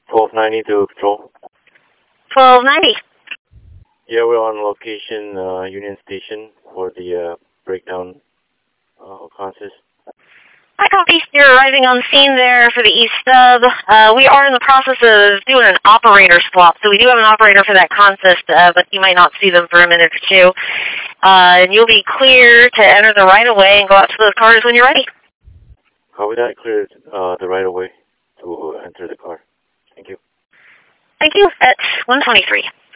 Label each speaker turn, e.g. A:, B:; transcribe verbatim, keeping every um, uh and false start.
A: twelve ninety to Patrol.
B: twelve ninety.
A: Yeah, we're on location, uh, Union Station for the uh, breakdown uh, consist.
B: Hi, copy. You're arriving on scene there for the East Stub. Uh, we are in the process of doing an operator swap, so we do have an operator for that consist, uh, but you might not see them for a minute or two. Uh, and you'll be clear to enter the right-of-way and go out to those cars when you're ready.
A: How we got cleared uh, the right of way to enter the car. Thank you.
B: Thank you. At one twenty-three.